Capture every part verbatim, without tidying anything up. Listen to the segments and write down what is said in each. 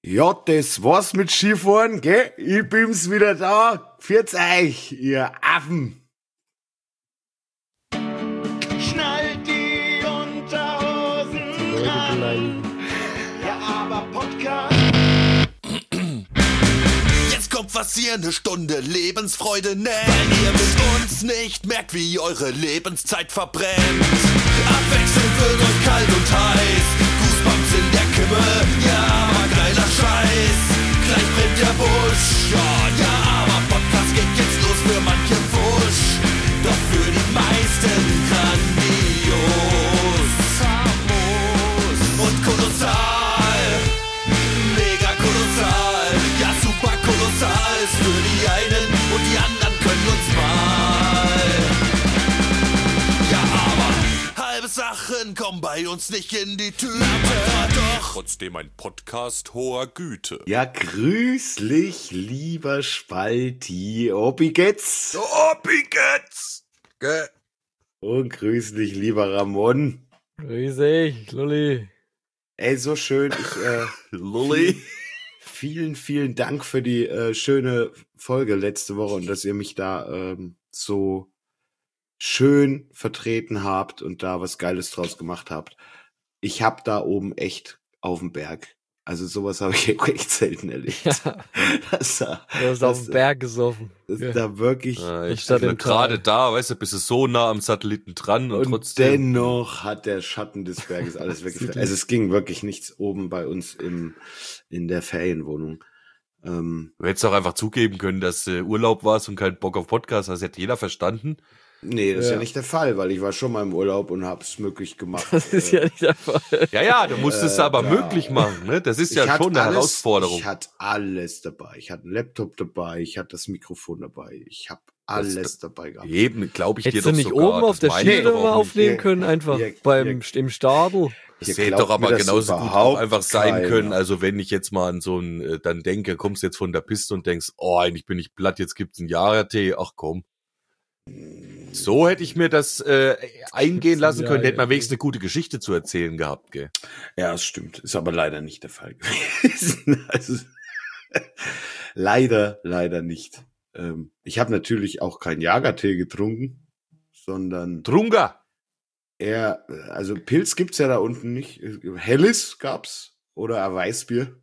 Ja, das war's mit Skifahren, gell? Ich bin's wieder da. Pfiat's euch, ihr Affen. Schnallt die Unterhosen an. Ja, aber Podcast. Jetzt kommt was hier, eine Stunde Lebensfreude nennt. Weil ihr mit uns nicht merkt, wie eure Lebenszeit verbrennt. Abwechselnd wird euch kalt und heiß. Goosebumps in der Kimme, ja, aber geiler Scheiß. Gleich brennt der Busch, ja, ja, aber Podcast geht jetzt los für manche Wusch. Doch für die meisten grandios, famos und kolossal. Mega kolossal, ja super kolossal. Ist für die einen und die anderen können uns mal. Ja, aber halbe Sachen kommen bei uns nicht in die Tüte. Aber doch trotzdem ein Podcast hoher Güte. Ja, grüßlich, lieber Spalti. Opi geht's. Opi geht's. Gell? Und grüßlich, lieber Ramon. Grüß dich, Lulli. Ey, so schön. Ich, äh, Lulli. Vielen, vielen Dank für die äh, schöne Folge letzte Woche und dass ihr mich da ähm, so schön vertreten habt und da was Geiles draus gemacht habt. Ich hab da oben echt auf dem Berg. Also sowas habe ich echt selten erlebt. Ja. Das da, Du hast auf dem Berg gesoffen. das Ja. da wirklich. Ja, ich Statt bin im gerade Tal. da, weißt du, bist du so nah am Satelliten dran und, Und trotzdem. dennoch hat der Schatten des Berges alles weggefallen. Also es ging wirklich nichts oben bei uns im in der Ferienwohnung. Ähm, Du hättest auch einfach zugeben können, dass äh, Urlaub warst und keinen Bock auf Podcast hast. Hätte jeder verstanden. nee, das ist ja Ja. nicht der Fall, weil ich war schon mal im Urlaub und hab's möglich gemacht. Das ist ja nicht der Fall. Ja, ja, du musst es Äh, aber ja. möglich machen, ne? Das ist Ich ja hatte schon eine alles, Herausforderung. Ich hatte alles dabei. Ich hatte einen Laptop dabei, ich hatte das Mikrofon dabei, ich habe alles Das- dabei gehabt. Eben, glaube ich dir Hättest doch du nicht sogar. oben auf Das der meine ich Schiene doch mal auch nicht. aufnehmen Ihr- können, einfach ihr- beim ihr- im Stadel. Das Ihr hätte glaubt doch aber mir das genauso gut auch überhaupt einfach sein keiner. können. Also wenn ich jetzt mal an so ein, äh, dann denke, kommst jetzt von der Piste und denkst, oh, eigentlich bin ich platt, jetzt gibt's einen Jahrtee, ach komm. So hätte ich mir das äh, eingehen lassen können, hätte man wenigstens eine gute Geschichte zu erzählen gehabt, gell? Ja, das stimmt. Ist aber leider nicht der Fall gewesen. Also, leider, leider nicht. Ähm, ich habe natürlich auch keinen Jagertee getrunken, sondern Trunga! eher, also Pilz gibt's ja da unten nicht. Helles gab's oder ein Weißbier.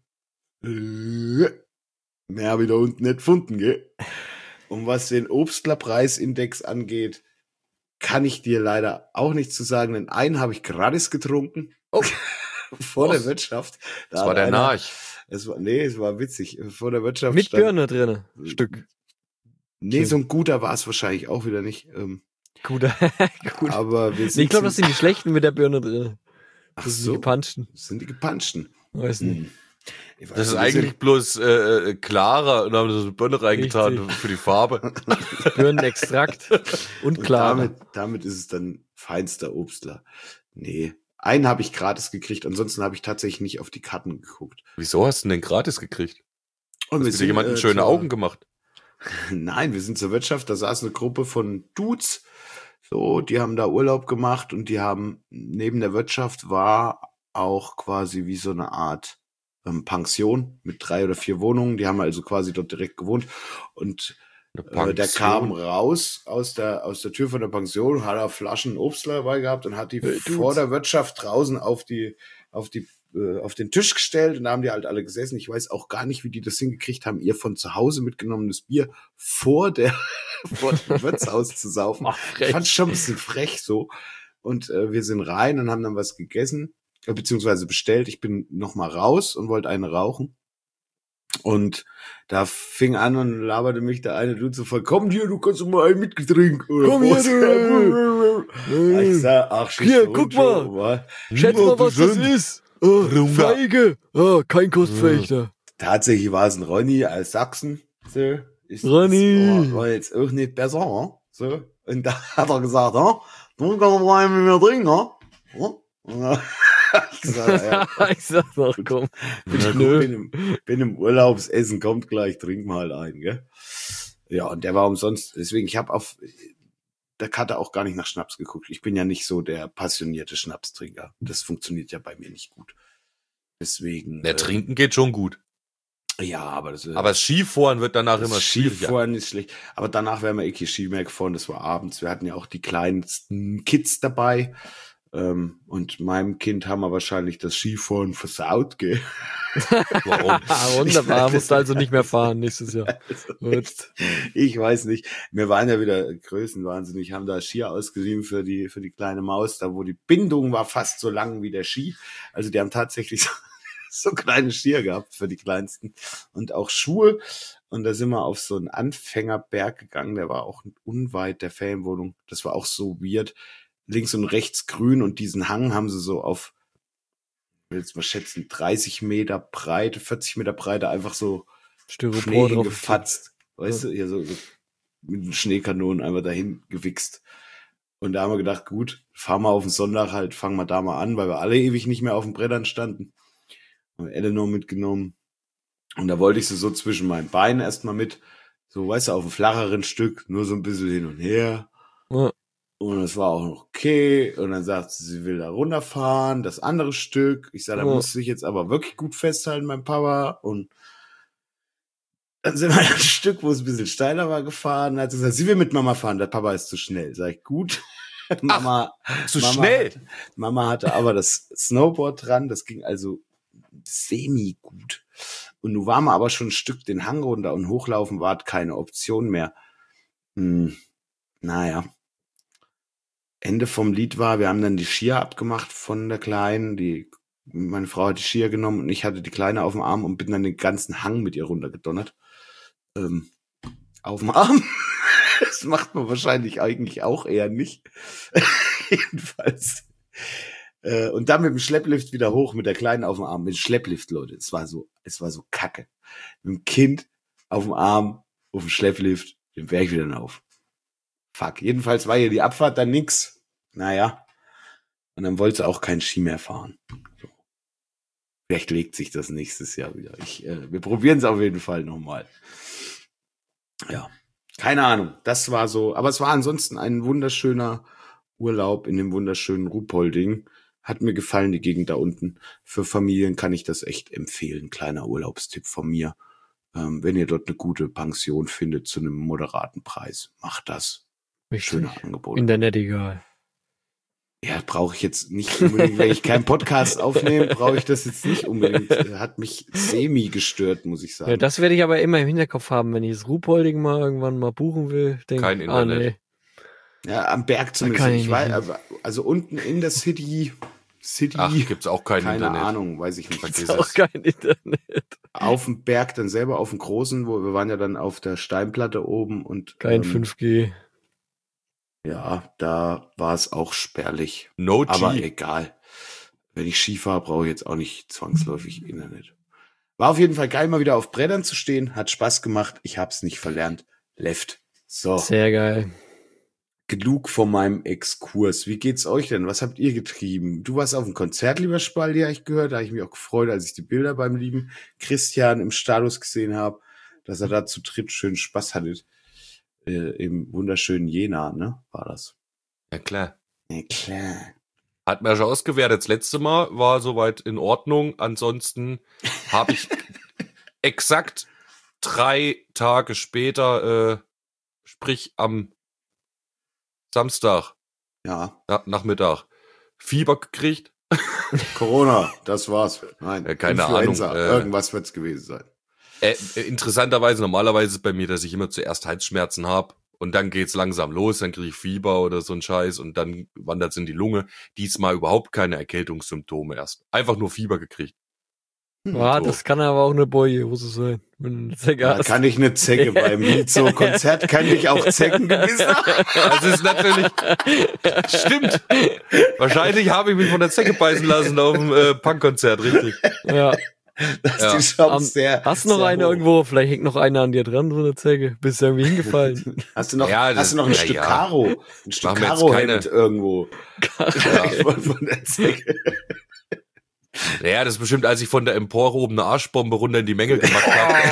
Äh, Mehr habe ich da unten nicht gefunden, gell? Und was den Obstler-Preisindex angeht, kann ich dir leider auch nichts zu sagen, denn einen habe ich gratis getrunken. Oh. Vor Was? der Wirtschaft. Da Das war hat der einer- Narch. Es war, nee, es war witzig. Vor der Wirtschaft Mit stand- Birne drinne. Stück. Nee, so ein guter war es wahrscheinlich auch wieder nicht. Ähm, Guter. Gut. aber wir sind Nee, ich glaube, das zum- sind die schlechten mit der Birne drinne. Ach Das sind so, die gepanschten. das sind die gepanschten. Weiß nicht. Hm. Ich weiß Das ist nicht, wir sind- eigentlich bloß äh, äh, klarer und haben so eine Birne reingetan Richtig. für die Farbe. Birnenextrakt und Und klar. damit, damit ist es dann feinster Obstler. Nee, einen habe ich gratis gekriegt, ansonsten habe ich tatsächlich nicht auf die Karten geguckt. Wieso hast du denn gratis gekriegt? Und wir Hast du dir jemanden äh, schöne zur- Augen gemacht? Nein, wir sind zur Wirtschaft, da saß eine Gruppe von Dudes, so, die haben da Urlaub gemacht und die haben, neben der Wirtschaft war auch quasi wie so eine Art ähm, Pension mit drei oder vier Wohnungen, die haben also quasi dort direkt gewohnt und Eine äh, der Pension? kam raus aus der, aus der Tür von der Pension, hat er Flaschen Obstler dabei gehabt und hat die Hey, Dudes. vor der Wirtschaft draußen auf die, auf die, äh, auf den Tisch gestellt und da haben die halt alle gesessen. Ich weiß auch gar nicht, wie die das hingekriegt haben, ihr von zu Hause mitgenommenes Bier vor der, vor dem Wirtshaus zu saufen. Ach, Ich frech. fand schon ein bisschen frech so. Und äh, wir sind rein und haben dann was gegessen, äh, beziehungsweise bestellt. Ich bin noch mal raus und wollte eine rauchen. Und da fing an und laberte mich der eine Dude so voll, komm hier, du kannst doch mal ein Mitgetränk. Oder Komm hier, was? du. Ich sag, ach, schieß Hier, doch guck und mal. schon, wa? Schätz mal, was das ist. Oh, Runga. Feige. Ah, kein Kostfechter. Tatsächlich war es ein Ronny aus Sachsen. So. Ist, Ronny. War, war jetzt auch nicht besser. Hm? So. Und da hat er gesagt, hm? Du kannst doch mal einen mit mir trinken. Hm? Und dann hab ich gesagt, ja, Ich sag doch, komm. bin, Ich gut, nö. bin, im, bin im Urlaubsessen, kommt gleich, trink mal ein, gell? Ja, und der war umsonst, deswegen, ich habe auf der Karte auch gar nicht nach Schnaps geguckt. Ich bin ja nicht so der passionierte Schnapstrinker. Das funktioniert ja bei mir nicht gut. Deswegen. Der äh, Trinken geht schon gut. Ja, aber das Aber das Skifahren wird danach immer schwieriger. Skifahren ist schlecht. Aber danach wären wir eh kein Ski mehr gefahren. Das war abends. Wir hatten ja auch die kleinsten Kids dabei. Ähm, und meinem Kind haben wir wahrscheinlich das Skifahren versaut, gell? Warum? Ah, wunderbar, musst du also nicht mehr fahren nächstes Jahr. Gut. Ich weiß nicht. Wir waren ja wieder größenwahnsinnig, haben da Skier ausgeliehen für die, für die kleine Maus, da wo die Bindung war fast so lang wie der Ski. Also die haben tatsächlich so, so kleine Skier gehabt für die Kleinsten und auch Schuhe. Und da sind wir auf so einen Anfängerberg gegangen, der war auch unweit der Ferienwohnung. Das war auch so weird. Links und rechts grün und diesen Hang haben sie so auf, ich will jetzt mal schätzen, dreißig Meter Breite, vierzig Meter Breite einfach so Styropor Schnee drauf. gefatzt. Weißt du, hier so, so mit den Schneekanonen einfach dahin gewichst. Und da haben wir gedacht, gut, fahren wir auf den Sonntag halt, fangen wir da mal an, weil wir alle ewig nicht mehr auf den Brettern standen. Haben Eleanor mitgenommen. Und da wollte ich sie so zwischen meinen Beinen erstmal mit, so, weißt du, auf einem flacheren Stück, nur so ein bisschen hin und her. Ja. Und es war auch noch okay. Und dann sagt sie, sie will da runterfahren, das andere Stück. Ich sage, da Ja. muss ich jetzt aber wirklich gut festhalten, mein Papa. Und dann sind wir ein Stück, wo es ein bisschen steiler war, gefahren. Dann hat sie gesagt, sie will mit Mama fahren, der Papa ist zu schnell. Sag ich, gut. Mama, zu Mama schnell? Hatte, Mama hatte aber das Snowboard dran, das ging also semi gut. Und nun waren wir aber schon ein Stück den Hang runter und hochlaufen war keine Option mehr. Hm, naja. Ende vom Lied war, wir haben dann die Skier abgemacht von der Kleinen, die, meine Frau hat die Skier genommen und ich hatte die Kleine auf dem Arm und bin dann den ganzen Hang mit ihr runtergedonnert. Ähm, auf dem Arm. Das macht man wahrscheinlich eigentlich auch eher nicht. Jedenfalls. Äh, und dann mit dem Schlepplift wieder hoch mit der Kleinen auf dem Arm. Mit dem Schlepplift, Leute. Es war so, es war so kacke. Mit dem Kind auf dem Arm, auf dem Schlepplift, den Berg wieder hinauf. Fuck. Jedenfalls war hier die Abfahrt dann nix. Naja. Und dann wollte sie auch kein Ski mehr fahren. So. Vielleicht legt sich das nächstes Jahr wieder. Ich, äh, wir probieren es auf jeden Fall nochmal. Ja. Keine Ahnung. Das war so. Aber es war ansonsten ein wunderschöner Urlaub in dem wunderschönen Ruhpolding. Hat mir gefallen, die Gegend da unten. Für Familien kann ich das echt empfehlen. Kleiner Urlaubstipp von mir. Ähm, wenn ihr dort eine gute Pension findet zu einem moderaten Preis, macht das. Richtig. Schöne Angebot. Internet egal. Ja, brauche ich jetzt nicht unbedingt, wenn ich keinen Podcast aufnehme, brauche ich das jetzt nicht unbedingt. Hat mich semi gestört, muss ich sagen. Ja, das werde ich aber immer im Hinterkopf haben, wenn ich das Ruhpolding mal irgendwann mal buchen will. Denk, Kein Internet. Ah, nee. Ja, am Berg zumindest. kann ich Ich nicht weiß, hin. aber, also unten in der City, City, Ach, gibt's auch kein keine Internet. Ahnung, weiß ich nicht. Vergiss Ist auch es. kein Internet. Auf dem Berg dann selber, auf dem Großen, wo wir waren ja dann auf der Steinplatte oben und Kein ähm, fünf G. ja, da war es auch spärlich. No Aber G. egal. Wenn ich Ski fahre, brauche ich jetzt auch nicht zwangsläufig Internet. War auf jeden Fall geil, mal wieder auf Brettern zu stehen. Hat Spaß gemacht. Ich hab's nicht verlernt. Left. So, Sehr geil. genug von meinem Exkurs. Wie geht's euch denn? Was habt ihr getrieben? Du warst auf dem Konzert, lieber Spaldi, habe ich gehört. Da habe ich mich auch gefreut, als ich die Bilder beim lieben Christian im Status gesehen habe, dass er da zu dritt schön Spaß hatte. Äh, Im wunderschönen Jena, ne? War das. Ja, klar. Ja, klar. Hat mir schon ausgewertet. Das letzte Mal war soweit in Ordnung. Ansonsten habe ich exakt drei Tage später, äh, sprich am Samstag, Ja, ja, Nachmittag, Fieber gekriegt. Corona, das war's. Nein, Ja, keine Influenza, Ahnung, äh, irgendwas wird's gewesen sein. Äh, äh, interessanterweise, normalerweise ist es bei mir, dass ich immer zuerst Halsschmerzen habe und dann geht's langsam los, dann kriege ich Fieber oder so ein Scheiß und dann wandert es in die Lunge. Diesmal überhaupt keine Erkältungssymptome erst. Einfach nur Fieber gekriegt. Ja, so. das kann aber auch eine Boje-Hose sein. Wenn du eine Zecke Da hast. kann ich eine Zecke beim Mizo-Konzert, kann ich auch Zecken gewissen. Das ist natürlich, stimmt. Wahrscheinlich habe ich mich von der Zecke beißen lassen auf dem äh, Punkkonzert, richtig. Ja. Das Ja. ist die Chance Am- sehr, Hast du noch sehr eine hoch. irgendwo? Vielleicht hängt noch eine an dir dran, so eine Zecke. Bist du irgendwie hingefallen? Hast du noch, Ja, das- hast du noch ein ja, Stück ja. Karo? Ein Stück Machen wir jetzt Karo-Hemd keine- irgendwo. Ja, von, von der Zecke. Naja, das ist bestimmt, als ich von der Empore oben eine Arschbombe runter in die Menge gemacht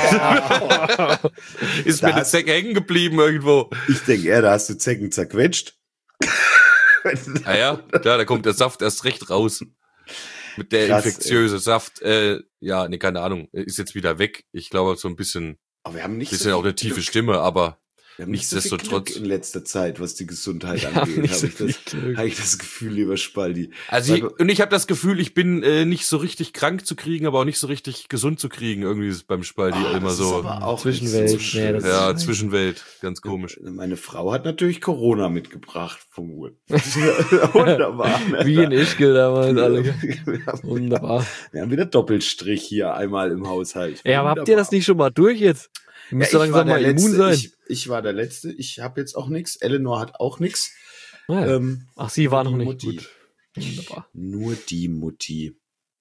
habe. Ist Da mir eine hast- Zecke hängen geblieben irgendwo. Ich denke eher, da hast du Zecken zerquetscht. Ah ja, klar, da kommt der Saft erst recht raus. Mit der Krass, infektiöse Saft, äh, ja, nee, keine Ahnung, ist jetzt wieder weg. Ich glaube, so ein bisschen, Aber wir haben nicht bisschen so auch eine viel tiefe Glück. Stimme, aber Wir haben nicht so viel nichtsdestotrotz. Glück in letzter Zeit, was die Gesundheit Wir haben angeht, nicht habe so ich, das- viel Glück. hab ich das Gefühl, lieber Spaldi. Also ich, Weil- und ich habe das Gefühl, ich bin äh, nicht so richtig krank zu kriegen, aber auch nicht so richtig gesund zu kriegen. Irgendwie ist es beim Spaldi Ah, immer das so. ist aber auch Zwischenwelt, nicht so nee, schön. das Ja, ist- Zwischenwelt, ganz komisch. Meine Frau hat natürlich Corona mitgebracht vom Urlaub. Wunderbar. Ne? Wie in Ischgl damals alle. Wir haben, Wunderbar. wir haben wieder Doppelstrich hier einmal im Haushalt. Ja, aber habt ihr Wunderbar. das nicht schon mal durch jetzt? Ihr müsst Ja, doch ich war langsam der mal immun Letzte. sein. Ich, ich war der Letzte. Ich habe jetzt auch nichts. Eleanor hat auch nichts. Ah, ja. Ähm, Ach, sie war noch die nicht. Mutti. Gut. Wunderbar. Nur die Mutti.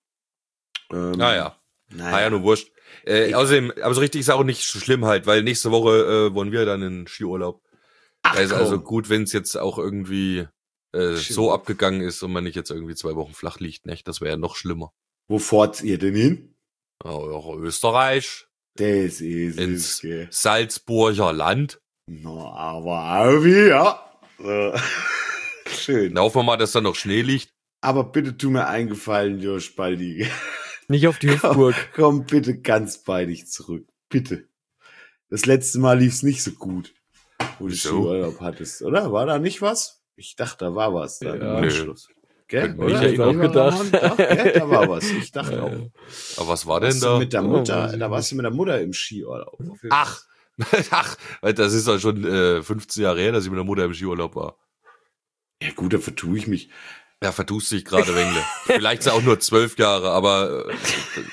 Ähm, Naja. Naja. Ah ja, nur wurscht. Äh, außerdem, aber so richtig ist auch nicht so schlimm halt, weil nächste Woche äh, wollen wir dann in Skiurlaub. Ach, Da ist also komm. gut, wenn es jetzt auch irgendwie äh, Schön. so abgegangen ist und man nicht jetzt irgendwie zwei Wochen flach liegt, nicht? Das wäre ja noch schlimmer. Wo fahrt ihr denn hin? Auch Österreich, Das ist ins es, gell. Salzburger Land. No, aber irgendwie, ja. So. Schön. Da hoffen wir mal, dass da noch Schnee liegt. Aber bitte tu mir einen Gefallen, Jo Spaldi. Nicht auf die Hüpfburg. Komm bitte ganz bei dich zurück. Bitte. Das letzte Mal lief's nicht so gut, wo du Wieso? Skiurlaub hattest, oder? War da nicht was? Ich dachte, da war was. Da Ja. im Nö. Anschluss. Gell? Könnte mich Oder? erinnern. Da war- Auch gedacht. Doch, gell? Da war was. Ich dachte auch. Aber was war Warst denn du da? mit der Oh, Mutter, weiß ich da warst du mit der Mutter im Skiurlaub. Auf jeden Ach, ach, weil das ist doch schon äh, fünfzehn Jahre her, dass ich mit der Mutter im Skiurlaub war. Fall. Ja gut, da vertue ich mich. Ja, verdust dich gerade, Wengle. Vielleicht ist auch nur zwölf Jahre, aber äh,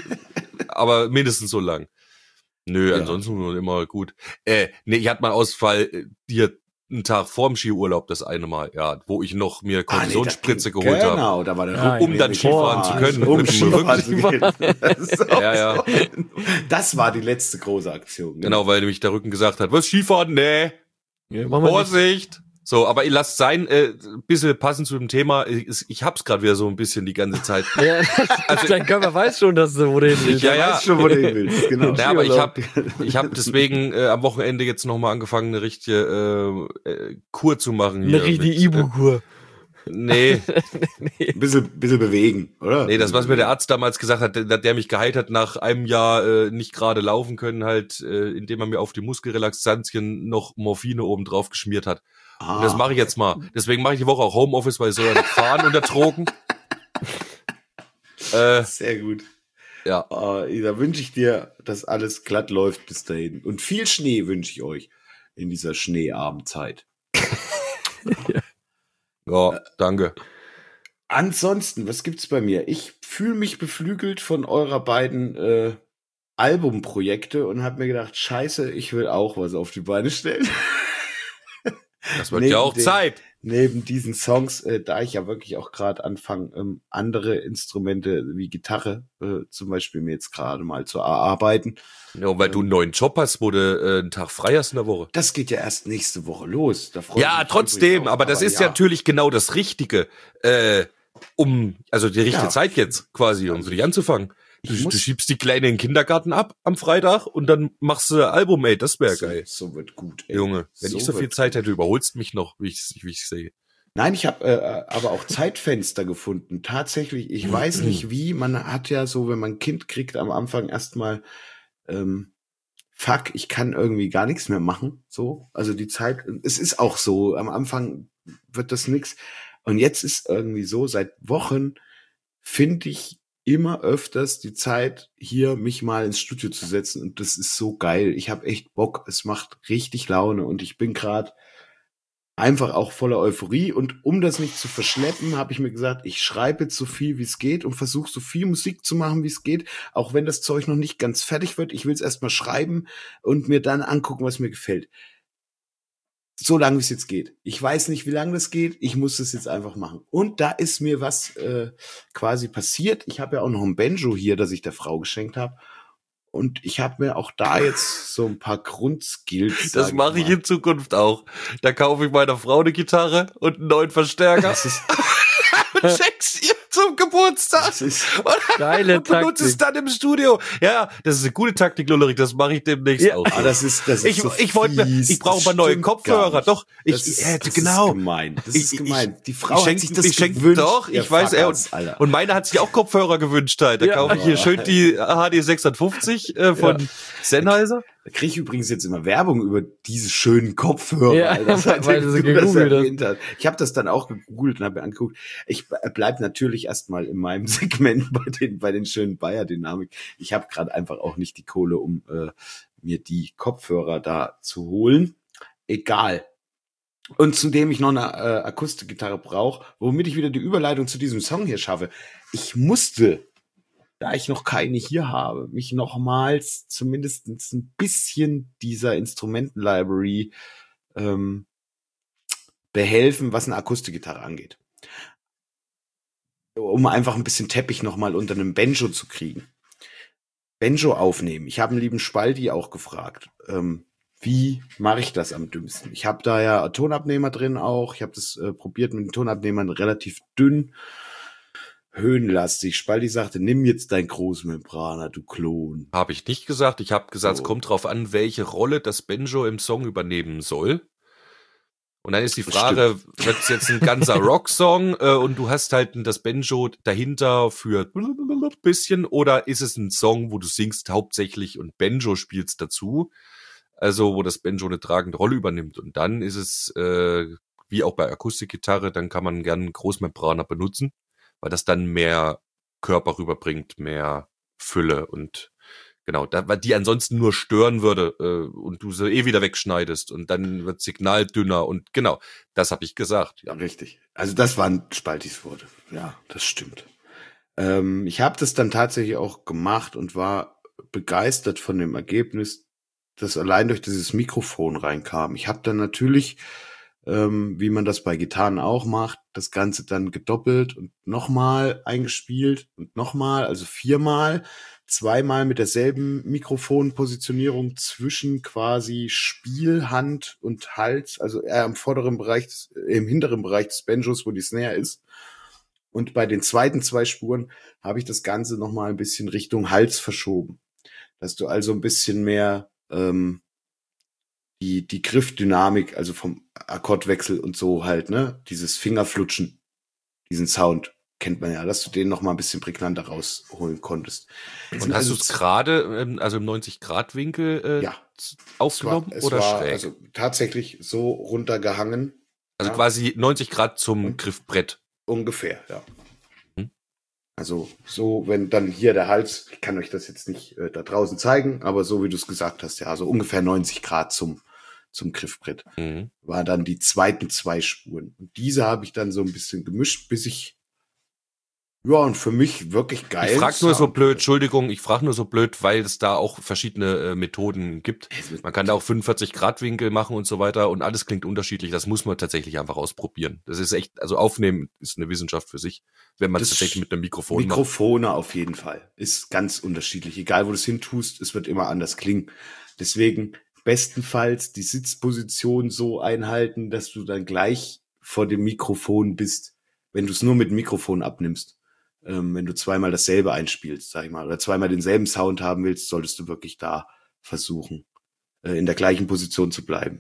aber mindestens so lang. Nö, Ja. ansonsten immer gut. Äh, nee, ich hatte mal Ausfall äh, hier einen Tag vorm Skiurlaub das eine Mal, ja, wo ich noch mir Kortisonspritze Ah, nee, da- geholt habe. Genau, da war der Ja, Rücken um dann nämlich Skifahren vor- zu können. Um Mit dem Skifahren zu Rücken. gehen. Das, ist auch Ja, ja. so. Das war die letzte große Aktion. Genau, weil nämlich der Rücken gesagt hat, was, Skifahren? Nee, Ja, machen wir nicht. Vorsicht! So, aber ihr lasst sein, äh, ein bisschen passend zu dem Thema. Ich, ich hab's gerade wieder so ein bisschen die ganze Zeit. Ja, also, dein Körper weiß schon, dass du wo du hin willst. Ja, Du ja. weißt schon, wo du hin willst. Genau. Ja, aber ich hab, ich hab deswegen äh, am Wochenende jetzt nochmal angefangen, eine richtige äh, äh, Kur zu machen hier. Eine richtige mit, Ibu-Kur. Äh, nee, Ein bisschen, bisschen bewegen, oder? nee, das, was mir der Arzt damals gesagt hat, der, der mich geheilt hat, nach einem Jahr äh, nicht gerade laufen können, halt, äh, indem er mir auf die Muskelrelaxantien noch Morphine oben drauf geschmiert hat. Ah, Und das mache ich jetzt mal. Deswegen mache ich die Woche auch Homeoffice, weil ich soll ja nicht fahren unter Drogen. äh, sehr gut. ja. Ah, da wünsche ich dir, dass alles glatt läuft bis dahin. Und viel Schnee wünsche ich euch in dieser schneearmen-Zeit. Ja, danke. Ansonsten, was gibt's bei mir? Ich fühle mich beflügelt von eurer beiden äh, Albumprojekte und habe mir gedacht, scheiße, ich will auch was auf die Beine stellen. Das wird Neben ja auch dem- Zeit. Neben diesen Songs, äh, da ich ja wirklich auch gerade anfange, ähm, andere Instrumente wie Gitarre äh, zum Beispiel mir jetzt gerade mal zu erarbeiten. Ja, weil du einen neuen Job hast, wo du äh, einen Tag frei hast in der Woche. Das geht ja erst nächste Woche los. Da freue ich Ja, mich trotzdem, übrigens auch. aber das ist ja natürlich genau das Richtige, äh, um, also die richtige Ja. Zeit jetzt quasi, um Also für dich anzufangen. Du, ich muss- du schiebst die Kleine in den Kindergarten ab am Freitag und dann machst du Album, ey, das wäre so, geil. so wird gut. Ey. Junge, wenn So ich so viel wird Zeit gut. hätte, überholst mich noch, wie ich wie ich sehe. Nein, ich habe äh, aber auch Zeitfenster gefunden. Tatsächlich, ich weiß nicht wie. Man hat ja so, wenn man ein Kind kriegt, am Anfang erstmal, ähm, fuck, ich kann irgendwie gar nichts mehr machen. So, also die Zeit. Es ist auch so. Am Anfang wird das nix. Und jetzt ist irgendwie so. Seit Wochen finde ich immer öfters die Zeit, hier mich mal ins Studio zu setzen. Und das ist so geil. Ich habe echt Bock. Es macht richtig Laune. Und ich bin gerade einfach auch voller Euphorie. Und um das nicht zu verschleppen, habe ich mir gesagt, ich schreibe jetzt so viel, wie es geht und versuche so viel Musik zu machen, wie es geht. Auch wenn das Zeug noch nicht ganz fertig wird. Ich will es erstmal schreiben und mir dann angucken, was mir gefällt. So lange, wie es jetzt geht. Ich weiß nicht, wie lange das geht. Ich muss das jetzt einfach machen. Und da ist mir was äh, quasi passiert. Ich habe ja auch noch ein Banjo hier, das ich der Frau geschenkt habe. Und ich habe mir auch da jetzt so ein paar Grundskills. Das sag mache ich mal. in Zukunft auch. Da kaufe ich meiner Frau eine Gitarre und einen neuen Verstärker. Das ist, und schenk's ihr zum Geburtstag. Das ist Geile und benutze es dann im Studio. Ja, das ist eine gute Taktik, Lullerich, das mache ich demnächst Ja. auch. Ah, das ist, das ist Ich, so ich wollte mir, fies. ich brauche Das mal neue stimmt Kopfhörer. gar nicht. Doch, ich, das ist, äh, das genau. ist gemein. Das Ich- ist ich- gemein. Die Frau ich hat schenk, sich das ich schenk, gewünscht. doch, ihr ich weiß, er und, Fuckers, Alter. und meine hat sich auch Kopfhörer gewünscht halt. Da Ja. kaufe ich hier schön die H D sechshundertfünfzig äh, von Ja. Sennheiser. Da kriege ich übrigens jetzt immer Werbung über diese schönen Kopfhörer. Ja, Alter, seit weil du sie du das gegoogelt hast. erwähnt hast. Ich habe das dann auch gegoogelt und habe mir angeguckt. Ich bleib natürlich erstmal in meinem Segment bei den bei den schönen Bayer-Dynamik. Ich habe gerade einfach auch nicht die Kohle, um äh, mir die Kopfhörer da zu holen. Egal. Und zudem ich noch eine äh, Akustikgitarre brauche, womit ich wieder die Überleitung zu diesem Song hier schaffe. Ich musste, da ich noch keine hier habe, mich nochmals zumindest ein bisschen dieser Instrumenten-Library ähm, behelfen, was eine Akustikgitarre angeht. Um einfach ein bisschen Teppich nochmal unter einem Banjo zu kriegen. Banjo aufnehmen. Ich habe einen lieben Spalti auch gefragt. Ähm, wie mache ich das am dümmsten? Ich habe da ja Tonabnehmer drin auch. Ich habe das äh, probiert mit den Tonabnehmern relativ dünn. Höhenlastig. Spalti sagte, nimm jetzt dein Großmembraner, du Klon. Habe ich nicht gesagt. Ich habe gesagt, So. es kommt drauf an, welche Rolle das Banjo im Song übernehmen soll. Und dann ist die Frage, wird es jetzt ein ganzer Rocksong äh, und du hast halt das Banjo dahinter für ein bisschen, oder ist es ein Song, wo du singst hauptsächlich und Banjo spielst dazu, also wo das Banjo eine tragende Rolle übernimmt. Und dann ist es, äh, wie auch bei Akustikgitarre, dann kann man gern einen Großmembraner benutzen, weil das dann mehr Körper rüberbringt, mehr Fülle und genau, da, weil die ansonsten nur stören würde äh, und du sie eh wieder wegschneidest und dann wird Signal dünner und genau, das habe ich gesagt. Ja, richtig. Also das waren Spaltis Worte. Ja, das stimmt. Ähm, ich habe das dann tatsächlich auch gemacht und war begeistert von dem Ergebnis, das allein durch dieses Mikrofon reinkam. Ich habe dann natürlich, ähm, wie man das bei Gitarren auch macht, das Ganze dann gedoppelt und nochmal eingespielt und nochmal, also viermal, zweimal mit derselben Mikrofonpositionierung zwischen quasi Spielhand und Hals, also eher im vorderen Bereich, des, im hinteren Bereich des Banjos, wo die Snare ist. Und bei den zweiten zwei Spuren habe ich das Ganze nochmal ein bisschen Richtung Hals verschoben. Dass du also ein bisschen mehr ähm, die die Griffdynamik, also vom Akkordwechsel und so halt, ne, dieses Fingerflutschen, diesen Sound kennt man ja, dass du den noch mal ein bisschen prägnanter rausholen konntest. Und hast du es gerade, ähm, also im neunzig-Grad-Winkel äh, Ja. aufgenommen es oder war schräg? also tatsächlich so runtergehangen, Also ja. quasi neunzig Grad zum Griffbrett. ungefähr, ja. Hm. Also so, wenn dann hier der Hals, ich kann euch das jetzt nicht äh, da draußen zeigen, aber so wie du es gesagt hast, ja, so ungefähr neunzig Grad zum zum Griffbrett. Mhm. War dann die zweiten zwei Spuren. Und diese habe ich dann so ein bisschen gemischt, bis ich, ja, und für mich wirklich geil. Ich frage nur so blöd, Entschuldigung, ich frage nur so blöd, weil es da auch verschiedene äh, Methoden gibt. Man kann da auch fünfundvierzig Grad Winkel machen und so weiter und alles klingt unterschiedlich. Das muss man tatsächlich einfach ausprobieren. Das ist echt, also aufnehmen ist eine Wissenschaft für sich, wenn man es Das tatsächlich mit einem Mikrofon macht. Mikrofone auf jeden Fall. Ist ganz unterschiedlich. Egal, wo du es hin tust, es wird immer anders klingen. Deswegen bestenfalls die Sitzposition so einhalten, dass du dann gleich vor dem Mikrofon bist, wenn du es nur mit dem Mikrofon abnimmst. Ähm, wenn du zweimal dasselbe einspielst, sag ich mal, oder zweimal denselben Sound haben willst, solltest du wirklich da versuchen, äh, in der gleichen Position zu bleiben.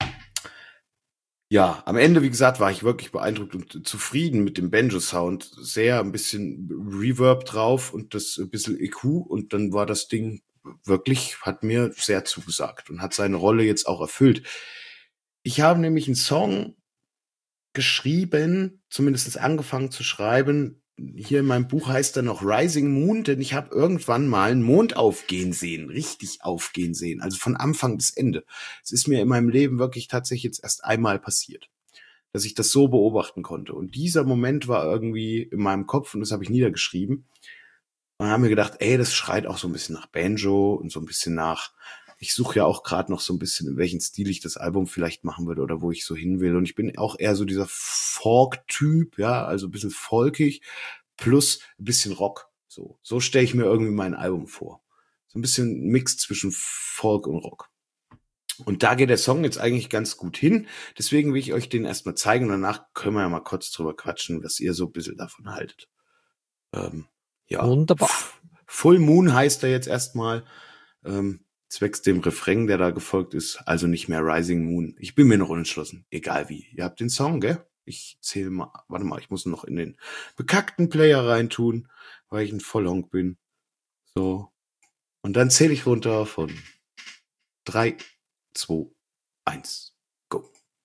Ja, am Ende, wie gesagt, war ich wirklich beeindruckt und zufrieden mit dem Banjo-Sound. Sehr ein bisschen Reverb drauf und das ein bisschen E Q und dann war das Ding wirklich, hat mir sehr zugesagt und hat seine Rolle jetzt auch erfüllt. Ich habe nämlich einen Song geschrieben, zumindest angefangen zu schreiben. Hier in meinem Buch heißt er noch Rising Moon, denn ich habe irgendwann mal einen Mond aufgehen sehen, richtig aufgehen sehen, also von Anfang bis Ende. Es ist mir in meinem Leben wirklich tatsächlich jetzt erst einmal passiert, dass ich das so beobachten konnte. Und dieser Moment war irgendwie in meinem Kopf und das habe ich niedergeschrieben. Und dann haben wir gedacht, ey, das schreit auch so ein bisschen nach Banjo und so ein bisschen nach, ich suche ja auch gerade noch so ein bisschen, in welchen Stil ich das Album vielleicht machen würde oder wo ich so hin will. Und ich bin auch eher so dieser Folk-Typ, ja, also ein bisschen folkig plus ein bisschen Rock. So, so stelle ich mir irgendwie mein Album vor. So ein bisschen Mix zwischen Folk und Rock. Und da geht der Song jetzt eigentlich ganz gut hin. Deswegen will ich euch den erstmal zeigen und danach können wir ja mal kurz drüber quatschen, was ihr so ein bisschen davon haltet. Ähm, ja. Wunderbar. Full Moon heißt er jetzt erstmal, ähm, zwecks dem Refrain, der da gefolgt ist, also nicht mehr Rising Moon. Ich bin mir noch unentschlossen, egal wie. Ihr habt den Song, gell? Ich zähle mal, warte mal, ich muss noch in den bekackten Player reintun, weil ich ein Vollhonk bin. So. Und dann zähle ich runter von drei, zwei, eins, go.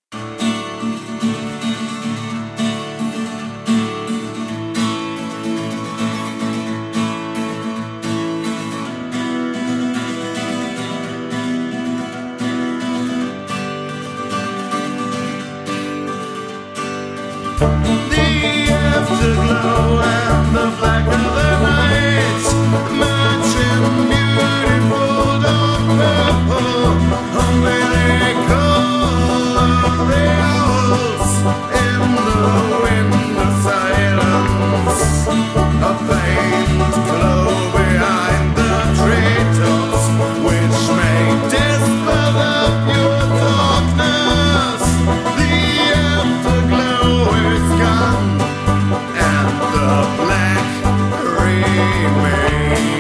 The afterglow and the black of the night, matching beautiful dark purple. Only they call the owls in the winter silence. A faint glow behind the treetops, which may dispel up your darkness. The afterglow is gone, and the black remains.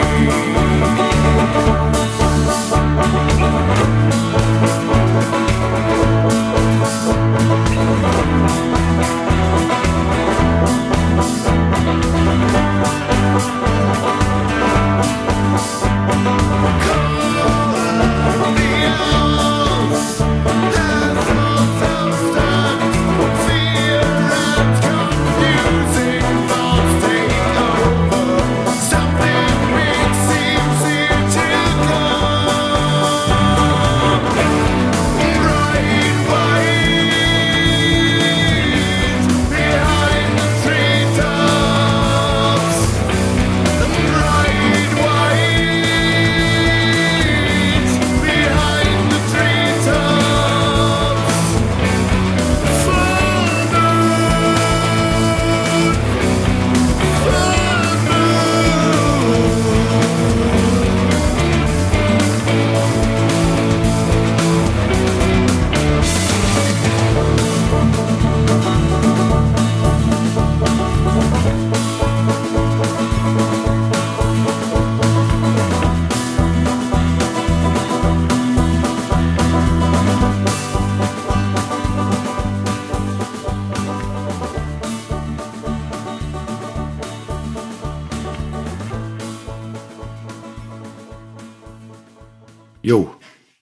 Jo.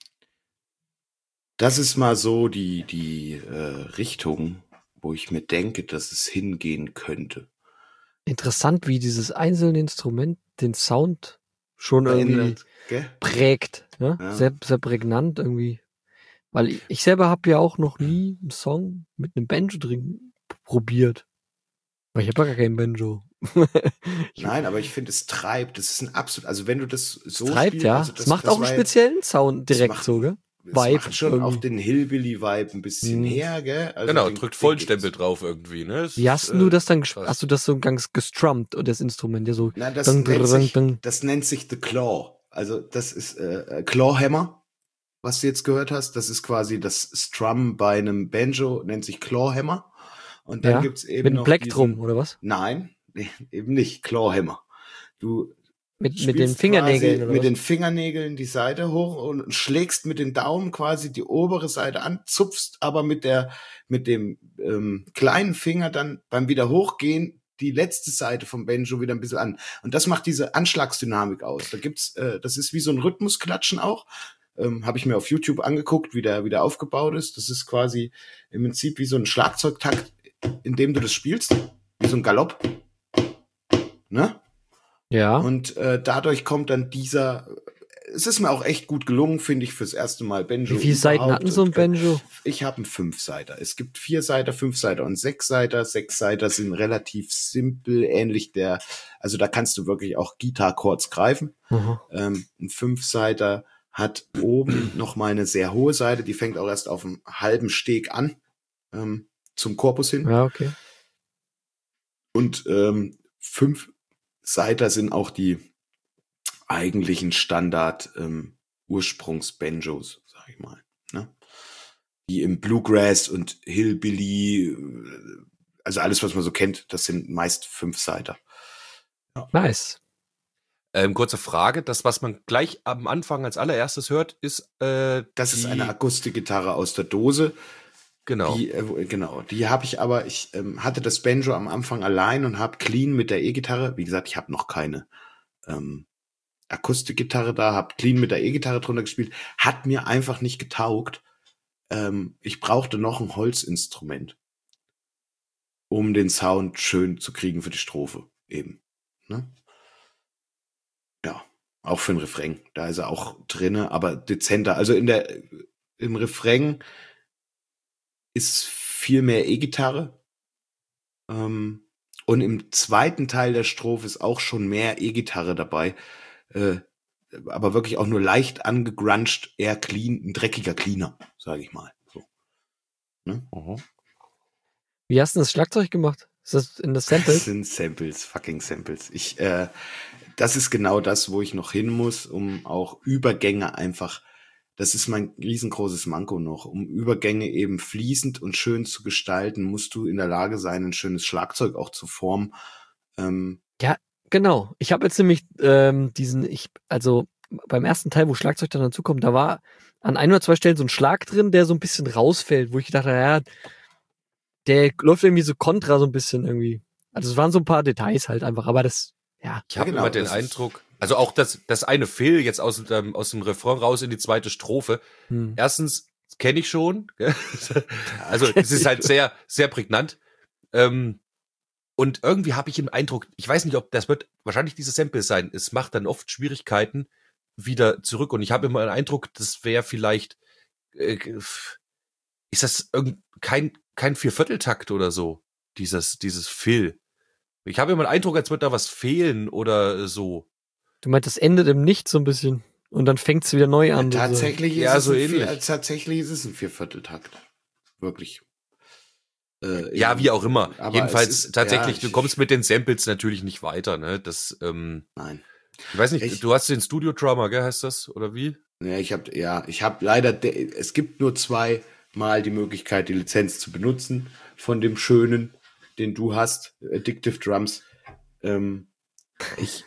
Das ist mal so die, die äh, Richtung, wo ich mir denke, dass es hingehen könnte. Interessant, wie dieses einzelne Instrument den Sound schon irgendwie Verändert, gell? prägt. Ne? Ja. Sehr, sehr prägnant irgendwie. Weil ich, ich selber habe ja auch noch nie einen Song mit einem Banjo drin probiert. Weil ich habe ja gar kein Banjo. Ich- Nein, aber ich finde, es treibt. Das ist ein absolut, also wenn du das so Es treibt, spielst, ja. also Es macht auch einen war jetzt- speziellen Sound das direkt macht- so, gell? Es Vibe macht schon irgendwie. auch den Hillbilly-Vibe ein bisschen Mhm. her, gell? Also Genau, den- drückt den Vollenstempel gibt's. drauf irgendwie, ne? Es Wie ist, hast äh, du das dann, ges- krass. hast du das so ganz gestrummt, und das Instrument, ja so. Nein, das Dun, nennt dun, sich, dun. das nennt sich The Claw. Also das ist äh, Clawhammer, was du jetzt gehört hast. Das ist quasi das Strum bei einem Banjo, nennt sich Clawhammer. Und dann Ja, gibt's eben mit einem noch Plektrum, diesen, oder was? Nein, nee, eben nicht Clawhammer. Du Mit, mit spielst den Fingernägeln, quasi oder mit was? den Fingernägeln die Seite hoch und schlägst mit den Daumen quasi die obere Seite an, zupfst aber mit der mit dem ähm, kleinen Finger dann beim wieder hochgehen die letzte Seite vom Banjo wieder ein bisschen an. Und das macht diese Anschlagsdynamik aus. Da gibt's, äh, das ist wie so ein Rhythmusklatschen auch. Ähm, Habe ich mir auf YouTube angeguckt, wie der, wie der aufgebaut ist. Das ist quasi im Prinzip wie so ein Schlagzeugtakt, in dem du das spielst, wie so ein Galopp. Ne? Ja. Und äh, dadurch kommt dann dieser, es ist mir auch echt gut gelungen, finde ich, fürs erste Mal Banjo. Wie viele Seiten überhaupt. hatten so ein Und, äh, Banjo? Ich habe einen Fünfseiter. Es gibt Vierseiter, Fünfseiter und Sechsseiter. Sechsseiter sind relativ simpel, ähnlich der, also da kannst du wirklich auch Gitarre-Chords greifen. Mhm. Ähm, ein Fünfseiter hat oben noch mal eine sehr hohe Seite, die fängt auch erst auf einem halben Steg an, ähm, zum Korpus hin. Ja, okay. Und ähm, Fünfseiter sind auch die eigentlichen Standard ähm, Ursprungs-Banjos, sag ich mal. Ne? Die im Bluegrass und Hillbilly, äh, also alles, was man so kennt, das sind meist Fünfseiter. Nice. Ähm, kurze Frage, das, was man gleich am Anfang als allererstes hört, ist äh, Das ist die- eine Akustikgitarre aus der Dose. Genau. Die, äh, wo- genau, die habe ich aber, ich ähm, hatte das Banjo am Anfang allein und habe clean mit der E-Gitarre, wie gesagt, ich habe noch keine ähm, Akustikgitarre da, habe clean mit der E-Gitarre drunter gespielt, hat mir einfach nicht getaugt. Ähm, ich brauchte noch ein Holzinstrument, um den Sound schön zu kriegen für die Strophe eben. Ne? Ja, auch für den Refrain, da ist er auch drinne, aber dezenter. Also in der im Refrain ist viel mehr E-Gitarre. Ähm, und im zweiten Teil der Strophe ist auch schon mehr E-Gitarre dabei. Äh, aber wirklich auch nur leicht angegruncht, eher clean, ein dreckiger Cleaner, sage ich mal. So. Ne? Wie hast du das Schlagzeug gemacht? Ist das in das Sample? Das sind Samples, fucking Samples. Ich, äh, das ist genau das, wo ich noch hin muss, um auch Übergänge einfach, das ist mein riesengroßes Manko noch, um Übergänge eben fließend und schön zu gestalten, musst du in der Lage sein, ein schönes Schlagzeug auch zu formen. Ähm, Genau. Ich habe jetzt nämlich ähm, diesen, ich, also beim ersten Teil, wo Schlagzeug dann dazukommt, da war an ein oder zwei Stellen so ein Schlag drin, der so ein bisschen rausfällt, wo ich dachte, ja, der läuft irgendwie so kontra so ein bisschen irgendwie. Also es waren so ein paar Details halt einfach, aber das, ja. Ich habe genau, immer den das ist- Eindruck, also auch das, das eine Fill jetzt aus dem, aus dem Refrain raus in die zweite Strophe. Hm. Erstens kenne ich schon. gell? Also es ist halt sehr, sehr prägnant. Ähm, und irgendwie habe ich den Eindruck, ich weiß nicht, ob das wird wahrscheinlich dieses Sample sein. Es macht dann oft Schwierigkeiten wieder zurück. Und ich habe immer den Eindruck, das wäre vielleicht, äh, ist das irgend, kein, kein Viervierteltakt oder so, dieses, dieses Fill. Ich habe immer den Eindruck, als würde da was fehlen oder so. Du meinst, das endet im Nichts so ein bisschen und dann fängt es wieder neu an. tatsächlich, Ja, ist so es ein ähnlich. Vier, tatsächlich ist es ein Viervierteltakt. Wirklich. Äh, Ja, eben. wie auch immer. Aber Jedenfalls es ist- tatsächlich, ja, du ich- kommst mit den Samples natürlich nicht weiter, ne? Das, ähm, Nein. ich weiß nicht, Ich- du hast den Studio Drummer, gell, heißt das? Oder wie? Ja, ich habe ja, ich habe leider, de- es gibt nur zweimal die Möglichkeit, die Lizenz zu benutzen von dem schönen, den du hast, Addictive Drums. Ähm, ich,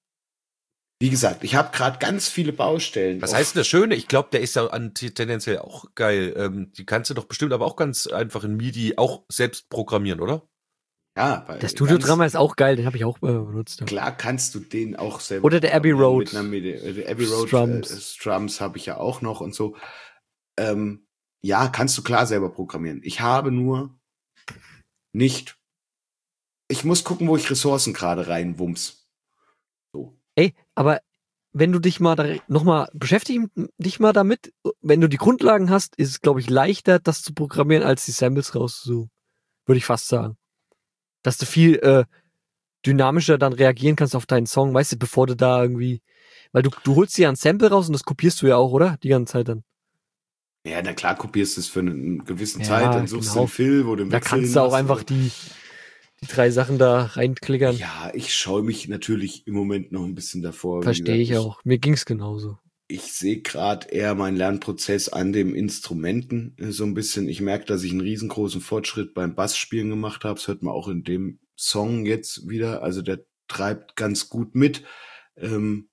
wie gesagt, ich habe gerade ganz viele Baustellen. Was auf- heißt denn das Schöne? Ich glaube, der ist ja an, tendenziell auch geil. Ähm, die kannst du doch bestimmt aber auch ganz einfach in MIDI auch selbst programmieren, oder? Ja, weil Der Studio-Drama ganz ist auch geil, den habe ich auch äh, benutzt. Ja. klar kannst du den auch selber. Oder der Abbey programmieren Road Mit einer Midi- äh, der Abbey Road Strums. Strums, äh, Strums habe ich ja auch noch und so. Ähm, ja, kannst du klar selber programmieren. Ich habe nur nicht. Ich muss gucken, wo ich Ressourcen gerade reinwumms. So. Ey, aber wenn du dich mal da nochmal beschäftigen, dich mal damit, wenn du die Grundlagen hast, ist es, glaube ich, leichter, das zu programmieren, als die Samples rauszusuchen. Würde ich fast sagen. Dass du viel äh, dynamischer dann reagieren kannst auf deinen Song, weißt du, bevor du da irgendwie, weil du, du holst dir ja ein Sample raus und das kopierst du ja auch, oder? Die ganze Zeit dann. Ja, na klar, kopierst du es für eine gewisse Ja, Zeit, dann suchst genau. du einen Fill, wo du einen Da Wechsel kannst du auch hin hast einfach oder- die, die drei Sachen da reinklickern. Ja, ich scheue mich natürlich im Moment noch ein bisschen davor. Wie Verstehe ich gesagt, auch. Mir ging's genauso. Ich sehe gerade eher meinen Lernprozess an dem Instrumenten äh, so ein bisschen. Ich merke, dass ich einen riesengroßen Fortschritt beim Bassspielen gemacht habe. Das hört man auch in dem Song jetzt wieder. Also der treibt ganz gut mit. Ähm,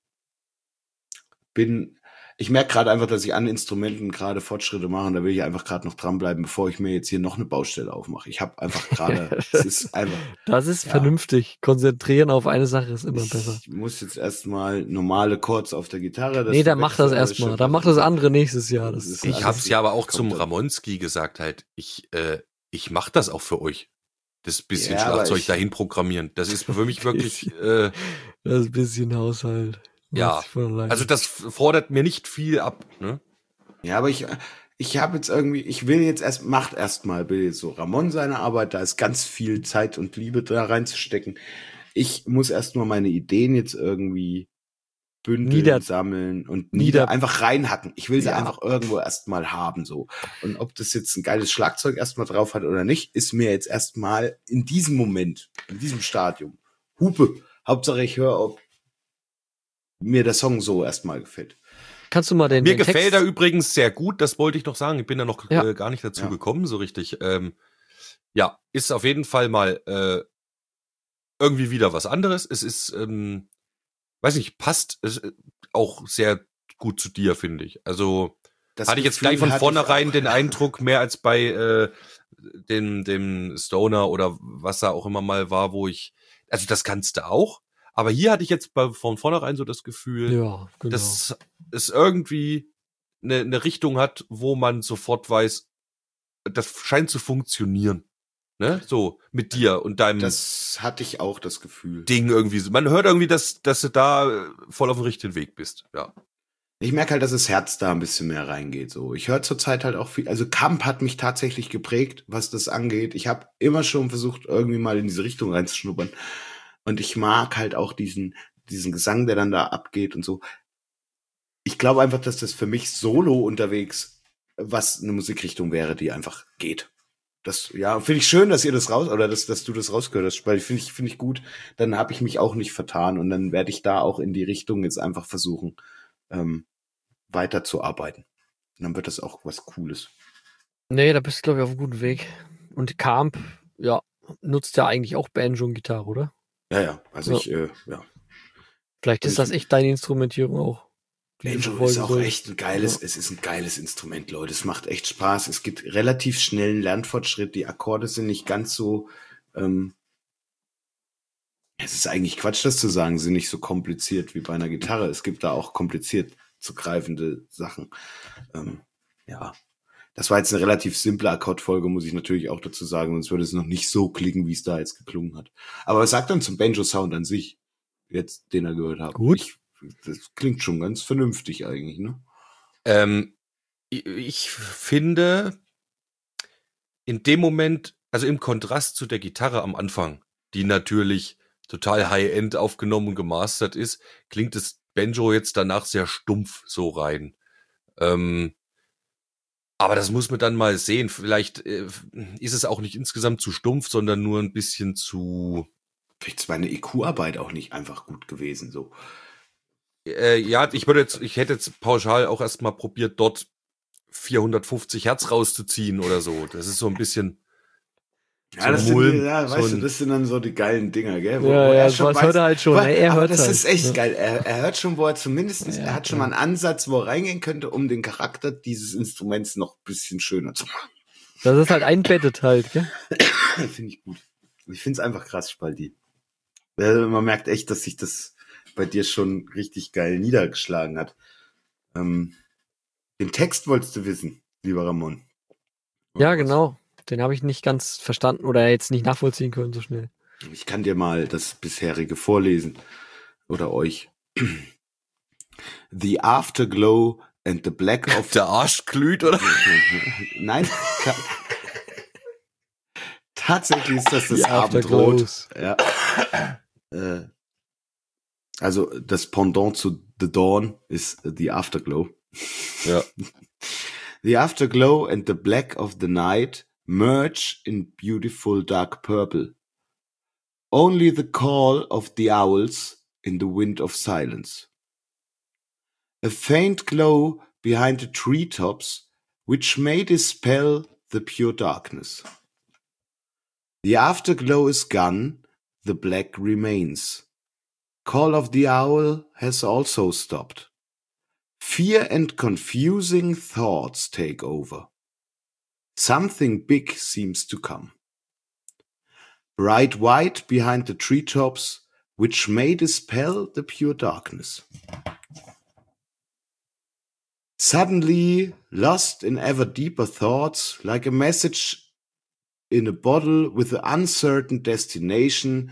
bin, ich merke gerade einfach, dass ich an Instrumenten gerade Fortschritte mache und da will ich einfach gerade noch dranbleiben, bevor ich mir jetzt hier noch eine Baustelle aufmache. Ich habe einfach gerade, es ist einfach, Das ist Ja. vernünftig. Konzentrieren auf eine Sache ist immer besser. ich muss jetzt erstmal normale Chords auf der Gitarre. das Nee, dann mach das verwechselt alles erstmal. schon. Dann mach das andere nächstes Jahr. Das Das ist ist Ich alles hab's ja aber auch kommt zum dann. Ramonski gesagt halt. Ich, äh, ich mach das auch für euch. Das bisschen Ja, aber Schlagzeug ich- dahin programmieren. Das ist für mich wirklich, äh, Das ist ein bisschen Haushalt. Ja. Macht sich von alleine. also das fordert mir nicht viel ab, ne? Ja, aber ich, ich habe jetzt irgendwie, ich will jetzt erst, macht erstmal, will jetzt so Ramon seine Arbeit, da ist ganz viel Zeit und Liebe da reinzustecken. Ich muss erst nur meine Ideen jetzt irgendwie bündeln, Nieder- sammeln und Nieder- nieder, einfach reinhacken. Ich will sie Ja. einfach irgendwo erstmal haben, so. Und ob das jetzt ein geiles Schlagzeug erstmal drauf hat oder nicht, ist mir jetzt erstmal in diesem Moment, in diesem Stadium, Hupe. Hauptsache ich höre, ob mir der Song so erstmal gefällt. Kannst du mal den, Mir den gefällt Text, er übrigens sehr gut, das wollte ich noch sagen. Ich bin da noch Ja. äh, gar nicht dazu Ja. gekommen, so richtig. Ähm, ja, ist auf jeden Fall mal äh, irgendwie wieder was anderes. Es ist, ähm, weiß nicht, passt es äh, auch sehr gut zu dir, finde ich. Also Das hatte ich jetzt Gefühl gleich von hatte ich vornherein auch. den Eindruck, mehr als bei äh, dem, dem Stoner oder was da auch immer mal war, wo ich, also das kannst du auch, aber hier hatte ich jetzt bei, von vornherein so das Gefühl, Ja, genau. dass es irgendwie eine, eine Richtung hat, wo man sofort weiß, das scheint zu funktionieren. Ne? So, mit dir und deinem Das hatte ich auch das Gefühl. Ding irgendwie. so. Man hört irgendwie, dass, dass du da äh, voll auf dem richtigen Weg bist. Ja. Ich merke halt, dass das Herz da ein bisschen mehr reingeht. So, ich höre zurzeit halt auch viel. Also Kamp hat mich tatsächlich geprägt, was das angeht. Ich habe immer schon versucht, irgendwie mal in diese Richtung reinzuschnuppern. Und ich mag halt auch diesen diesen Gesang, der dann da abgeht und so. Ich glaube einfach, dass das für mich solo unterwegs was eine Musikrichtung wäre, die einfach geht. Das, ja, finde ich schön, dass ihr das raus, oder dass, dass du das rausgehört hast, weil finde ich, finde ich gut. Dann habe ich mich auch nicht vertan und dann werde ich da auch in die Richtung jetzt einfach versuchen, ähm, weiterzuarbeiten. Und dann wird das auch was Cooles. Nee, da bist du, glaube ich, auf einem guten Weg. Und Kamp, ja, nutzt ja eigentlich auch Banjo und Gitarre, oder? Ja, ja, also Ja. ich, äh, ja. Vielleicht ist Ich- das echt deine Instrumentierung auch. die du Banjo verfolgen ist auch sollst. echt ein geiles, Ja. es ist ein geiles Instrument, Leute. Es macht echt Spaß. Es gibt relativ schnellen Lernfortschritt. Die Akkorde sind nicht ganz so, ähm, es ist eigentlich Quatsch, das zu sagen, sind nicht so kompliziert wie bei einer Gitarre. Es gibt da auch kompliziert zu greifende Sachen. Ähm, ja. Das war jetzt eine relativ simple Akkordfolge, muss ich natürlich auch dazu sagen, sonst würde es noch nicht so klingen, wie es da jetzt geklungen hat. Aber was sagt dann zum Banjo-Sound an sich, jetzt, den er gehört hat? Gut. Ich, das klingt schon ganz vernünftig eigentlich, ne? Ähm, ich, ich finde, in dem Moment, also im Kontrast zu der Gitarre am Anfang, die natürlich total High-End aufgenommen und gemastert ist, klingt das Banjo jetzt danach sehr stumpf so rein. Ähm, aber das muss man dann mal sehen. Vielleicht äh, ist es auch nicht insgesamt zu stumpf, sondern nur ein bisschen zu... Vielleicht ist meine E Q-Arbeit auch nicht einfach gut gewesen, so. Äh, ja, ich würde jetzt, ich hätte jetzt pauschal auch erstmal probiert, dort vierhundertfünfzig Hertz rauszuziehen oder so. Das ist so ein bisschen... Ja, So das Mulm, sind, ja, so weißt du, ein- das sind dann so die geilen Dinger, gell? Wo, Ja, wo ja, er das schon weiß- hört er halt schon, wo, ne? Er aber hört das halt, ist echt ne? geil. Er, er hört schon, wo er zumindest, Ja, er hat schon ja. mal einen Ansatz, wo er reingehen könnte, um den Charakter dieses Instruments noch ein bisschen schöner zu machen. Das ist halt einbettet halt, gell? Finde ich gut. Ich finde es einfach krass, Spaldi. Also man merkt echt, dass sich das bei dir schon richtig geil niedergeschlagen hat. Ähm, den Text wolltest du wissen, lieber Ramon. Oder Ja, was? genau. Den habe ich nicht ganz verstanden oder jetzt nicht nachvollziehen können so schnell. Ich kann dir mal das bisherige vorlesen. Oder euch. The afterglow and the black of... Der Arsch glüht, oder? Nein. ka- Tatsächlich ist das das Die Abendrot. Afterglows. Ja. Äh, also das Pendant zu The Dawn ist The Afterglow. Ja. The afterglow and the black of the night merge in beautiful dark purple. Only the call of the owls in the wind of silence. A faint glow behind the treetops, which may dispel the pure darkness. The afterglow is gone, the black remains. Call of the owl has also stopped. Fear and confusing thoughts take over. Something big seems to come. Bright white behind the treetops, which may dispel the pure darkness. Suddenly, lost in ever deeper thoughts, like a message in a bottle with an uncertain destination.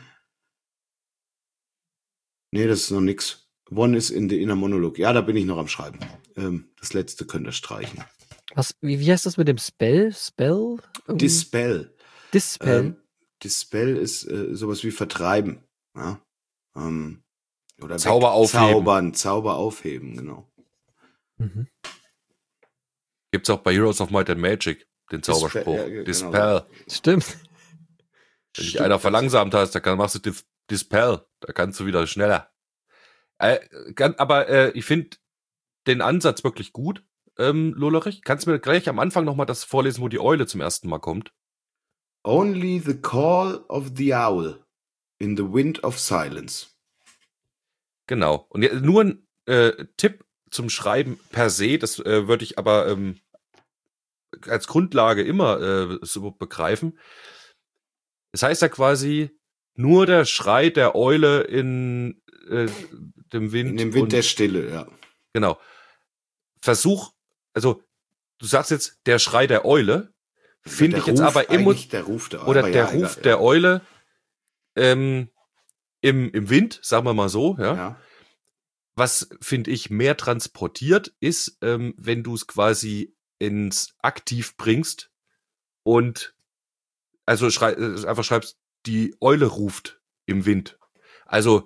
Nee, das ist noch nix. One is in the inner monologue. Ja, da bin ich noch am Schreiben. Ähm, das letzte könnt ihr streichen. Was, wie, wie heißt das mit dem Spell? Spell? Irgendwie? Dispel. Dispel. Ähm, Dispel ist äh, sowas wie vertreiben. Ja? Ähm, oder Zauber weg- aufheben. Zaubern, Zauber aufheben, genau. Mhm. Gibt's auch bei Heroes of Might and Magic, den Zauberspruch. ja, genau. Dispel. Stimmt. Wenn dich einer verlangsamt hast, dann kann, machst du Dis- Dispel. Da kannst du wieder schneller. Äh, kann, aber äh, ich finde den Ansatz wirklich gut, ähm, Lollerich. Kannst du mir gleich am Anfang nochmal das vorlesen, wo die Eule zum ersten Mal kommt? Only the call of the owl In the Wind of Silence. Genau. Und ja, nur ein äh, Tipp zum Schreiben per se, das äh, würde ich aber ähm, als Grundlage immer äh, so begreifen. Das heißt ja quasi nur der Schrei der Eule in äh, dem Wind. In dem Wind und, der Stille, ja. Genau. Versuch, also du sagst jetzt der Schrei der Eule, finde Der ich jetzt Ruf, aber emo- eigentlich der Ruf der Eule. oder aber der ja, Ruf egal, der ja. Eule ähm, im, im Wind, sagen wir mal so, ja. Ja. Was, finde ich, mehr transportiert ist, ähm, wenn du es quasi ins Aktiv bringst und also schrei äh, einfach schreibst, die Eule ruft im Wind. Also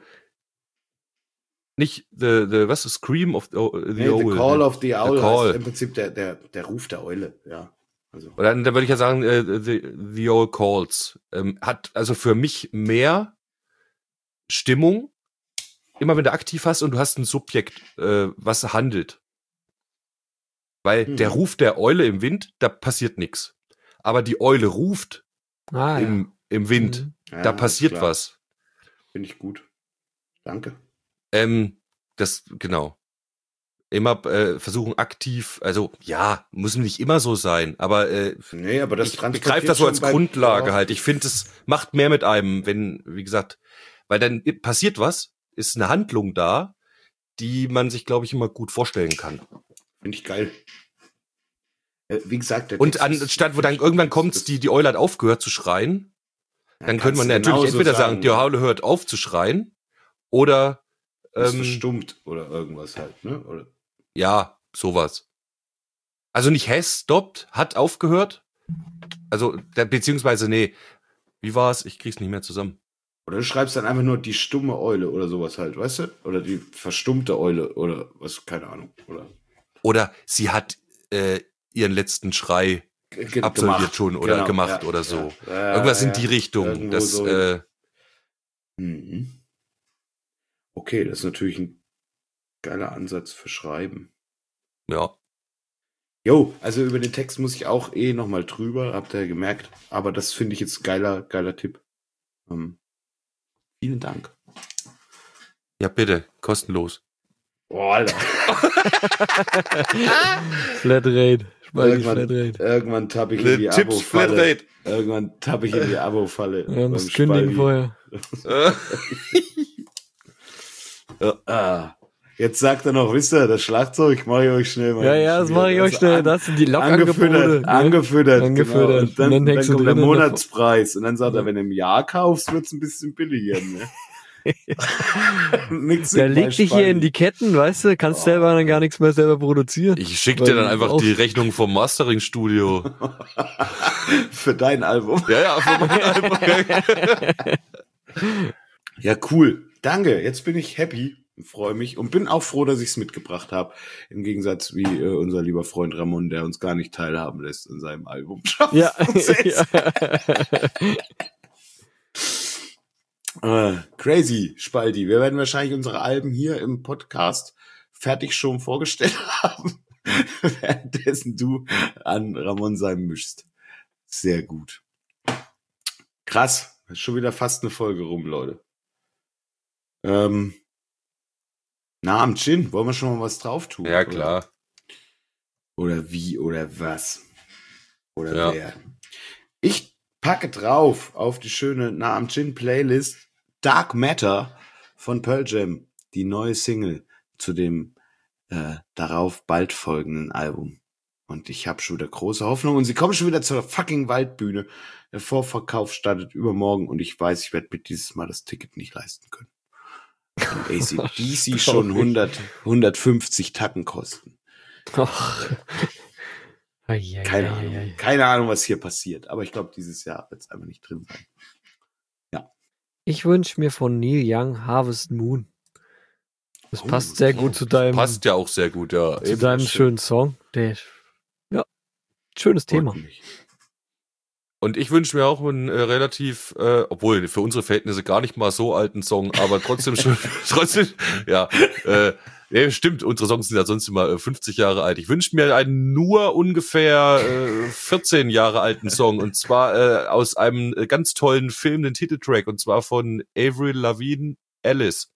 nicht the, the was, the Scream of the, the Nee, Owl. the Call of the Owl Call. heißt im Prinzip der, der, der Ruf der Eule, ja. Also, Oder dann, dann würde ich ja sagen, äh, the, the Owl Calls. Ähm, hat also für mich mehr Stimmung, immer wenn du aktiv hast und du hast ein Subjekt, äh, was handelt. Weil Mhm. der Ruf der Eule im Wind, da passiert nichts. Aber die Eule ruft Ah, ja. im, im Wind, Mhm. ja, da ist passiert klar. was. Finde ich gut. Danke. Ähm, das, genau. Immer äh, versuchen aktiv, also ja, muss nicht immer so sein, aber äh, Nee, aber das ich transportiert begreife das so schon als beim- Grundlage ja. halt. Ich finde, es macht mehr mit einem, wenn, wie gesagt, weil dann passiert was, ist eine Handlung da, die man sich, glaube ich, immer gut vorstellen kann. Finde ich geil. Äh, wie gesagt, der Und Text ist- anstatt, wo dann irgendwann kommt, das- die, die Eule hat aufgehört zu schreien, Ja, dann kannst könnte man du natürlich genauso entweder sagen, die Eule hört auf zu schreien, oder ist ähm, verstummt oder irgendwas halt, ne? Oder ja, sowas. Also nicht has stopped, hat aufgehört. Also, der, beziehungsweise, nee, wie war's? Ich krieg's nicht mehr zusammen. Oder du schreibst dann einfach nur die stumme Eule oder sowas halt, weißt du? Oder die verstummte Eule oder was, keine Ahnung. Oder Oder sie hat äh, ihren letzten Schrei Ge- absolviert gemacht. schon oder Genau, gemacht ja, oder ja, so. ja, Irgendwas in ja, die Richtung. irgendwo Das, so äh, Mhm. Okay, das ist natürlich ein geiler Ansatz für Schreiben. ja. Jo, also über den Text muss ich auch eh nochmal drüber, habt ihr ja gemerkt. Aber das finde ich jetzt geiler, geiler Tipp. Ähm, vielen Dank. Ja, bitte, kostenlos. Boah, Alter. Flatrate. Spalti Irgendwann, Flatrate. irgendwann tappe ich in die Tipps Abo-Falle. Flatrate. Irgendwann tappe ich in die Abo-Falle. Ja, beim muss kündigen Spalti. vorher. Äh, Ah, jetzt sagt er noch, wisst ihr, das Schlagzeug mache ich euch schnell mal. Ja, ja, das mache ich euch schnell. Das sind die Angefüttert, Lokangebote. ne? angefüttert, Angefüttert. Genau. Und dann, Und dann dann, hängst du kommt der drin in der Monatspreis. Und dann sagt Ja. er, wenn du im Jahr kaufst, wird's ein bisschen billiger. Ne? Nix Der mit legt dich hier in die Ketten, weißt du, kannst Oh. selber dann gar nichts mehr selber produzieren. Ich schicke Weil dir dann du einfach auch- die Rechnung vom Mastering-Studio. für dein Album. Ja, ja, für mein Album. Ja, cool. Danke. Jetzt bin ich happy, freue mich und bin auch froh, dass ich es mitgebracht habe. Im Gegensatz wie äh, unser lieber Freund Ramon, der uns gar nicht teilhaben lässt in seinem Album. Ja. Äh, crazy, Spalti. Wir werden wahrscheinlich unsere Alben hier im Podcast fertig schon vorgestellt haben, währenddessen du an Ramon sein mischst. Sehr gut. Krass. Ist schon wieder fast eine Folge rum, Leute. Ähm, na, am Gin, wollen wir schon mal was drauf tun? Ja, oder? klar. Oder wie oder was? Oder Ja. wer? Ich packe drauf auf die schöne Na am Gin Playlist Dark Matter von Pearl Jam, die neue Single zu dem äh, darauf bald folgenden Album. Und ich habe schon wieder große Hoffnung. Und sie kommen schon wieder zur fucking Waldbühne. Der Vorverkauf startet übermorgen und ich weiß, ich werde mir dieses Mal das Ticket nicht leisten können. Und A C D C schon hundert, hundertfünfzig Tacken kosten. Ach. Ei, ei, Keine ei, Ahnung. ei, ei. Keine Ahnung, was hier passiert. Aber ich glaube, dieses Jahr wird es einfach nicht drin sein. Ich wünsche mir von Neil Young Harvest Moon. Das Oh, passt sehr gut zu deinem, Passt ja auch sehr gut, ja. zu deinem schönen Song. Der, ja, schönes Thema. Freut mich. Und ich wünsche mir auch einen äh, relativ, äh, obwohl für unsere Verhältnisse gar nicht mal so alten Song, aber trotzdem schon, trotzdem, ja, äh, nee, stimmt, unsere Songs sind ja sonst immer äh, fünfzig Jahre alt. Ich wünsche mir einen nur ungefähr äh, vierzehn Jahre alten Song, und zwar äh, aus einem äh, ganz tollen Film, den Titeltrack, und zwar von Avril Lavigne, Alice.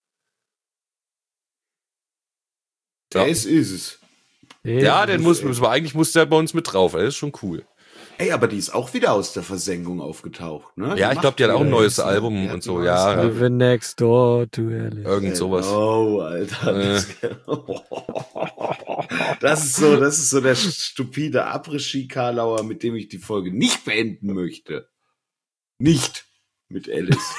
Ja. Das ist es. Ja, den muss, muss man, eigentlich muss der bei uns mit drauf, er ist schon cool. Ey, aber die ist auch wieder aus der Versenkung aufgetaucht, ne? Ja, ich glaube, die hat auch ein wieder neues jetzt, ne? Album Die hat und so, ein ja. neues Album. Live next door to Alice. Irgend sowas. Oh, Alter. Äh. Das, das ist so, das ist so der stupide Après-Ski-Karlauer, mit dem ich die Folge nicht beenden möchte. Nicht mit Alice.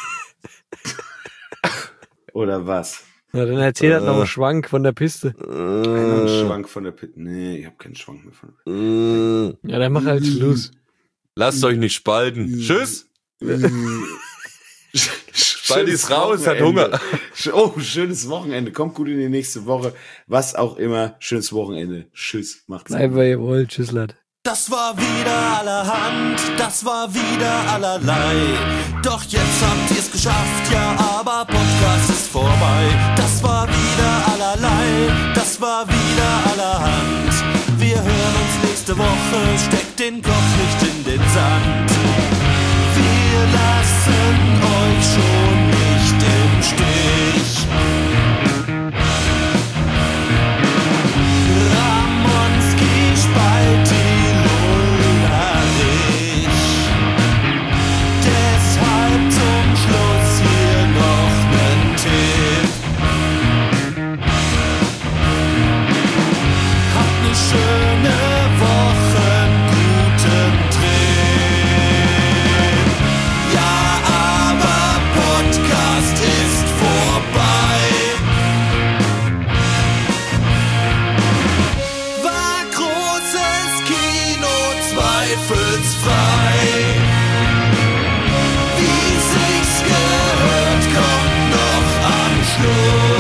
Oder was? Na, dann erzähl halt noch Äh. einen Schwank von der Piste. Einen Äh, Schwank von der Pit. Nee, ich habe keinen Schwank mehr von der Pit. äh, Ja, dann mach halt Schluss. lasst euch nicht spalten. Tschüss. Spalti ist raus, hat Hunger. Oh, schönes Wochenende. Kommt gut in die nächste Woche. Was auch immer. Schönes Wochenende. Tschüss. Macht's Bleib, wer ihr wollt. Tschüss, Lad. Das war wieder allerhand, das war wieder allerlei. Doch jetzt habt ihr's geschafft, ja, aber Podcast ist vorbei. Das war wieder allerlei, das war wieder allerhand. Wir hören uns nächste Woche, steckt den Kopf nicht in den Sand. Wir lassen euch schon nicht im Stich. Ramonski, Spalti, deshalb zum Schluss hier noch nen Tipp. Habt ne schöne Woche, guten Trip. Ja, aber Podcast ist vorbei. War großes Kino, zweifelsfrei. Wie sich's gehört, kommt noch am Schluss.